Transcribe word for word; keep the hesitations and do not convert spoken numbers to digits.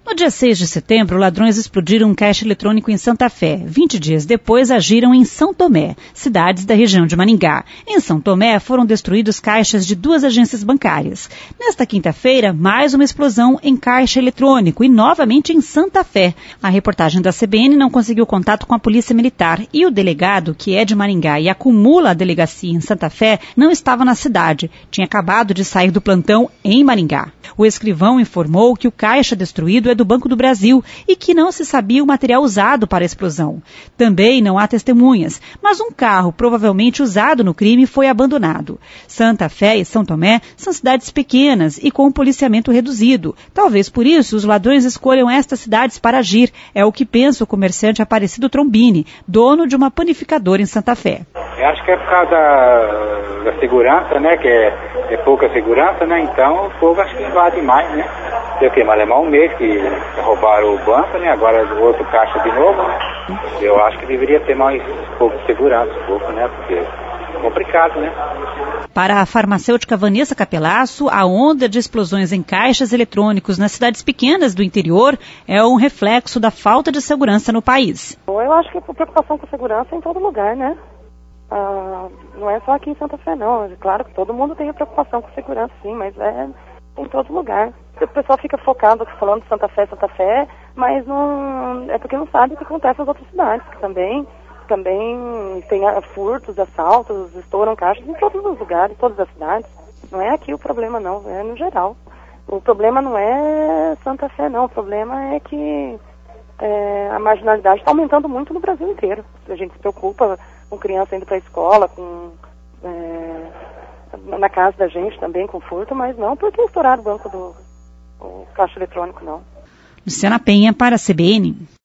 No dia seis de setembro, ladrões explodiram um caixa eletrônico em Santa Fé. Vinte dias depois, agiram em São Tomé, cidades da região de Maringá. Em São Tomé, foram destruídos caixas de duas agências bancárias. Nesta quinta-feira, mais uma explosão em caixa eletrônico e novamente em Santa Fé. A reportagem da C B N não conseguiu contato com a Polícia Militar e o delegado, que é de Maringá e acumula a delegacia em Santa Fé, não estava na cidade. Tinha acabado de sair do plantão em Maringá. O escrivão informou que o caixa destruído é do Banco do Brasil e que não se sabia o material usado para a explosão. Também não há testemunhas, mas um carro provavelmente usado no crime foi abandonado. Santa Fé e São Tomé são cidades pequenas e com um policiamento reduzido. Talvez por isso os ladrões escolham estas cidades para agir. É o que pensa o comerciante Aparecido Trombini, dono de uma panificadora em Santa Fé. Eu acho que é por causa da, da segurança, né? Que é, é pouca segurança, né? Então o povo acho que invade mais, né? Sei o quê, mas é um mês que roubaram o banco, né? Agora o outro caixa de novo, né? Eu acho que deveria ter mais um pouco de segurança, um pouco, né? Porque é complicado, né? Para a farmacêutica Vanessa Capelasso, a onda de explosões em caixas eletrônicos nas cidades pequenas do interior é um reflexo da falta de segurança no país. Eu acho que a preocupação com segurança é em todo lugar, né? Ah, não é só aqui em Santa Fé, não. Claro que todo mundo tem a preocupação com segurança, sim, mas é em todo lugar. O pessoal fica focado falando de Santa Fé, Santa Fé, mas não é porque não sabe o que acontece nas outras cidades, que também, também tem furtos, assaltos, estouram caixas em todos os lugares, em todas as cidades. Não é aqui o problema, não, é no geral. O problema não é Santa Fé, não. O problema é que é, a marginalidade está aumentando muito no Brasil inteiro. A gente se preocupa com criança indo para a escola, com... É, na casa da gente também com furto, mas não porque estouraram o banco do o caixa eletrônico, não. Luciana Penha para a C B N.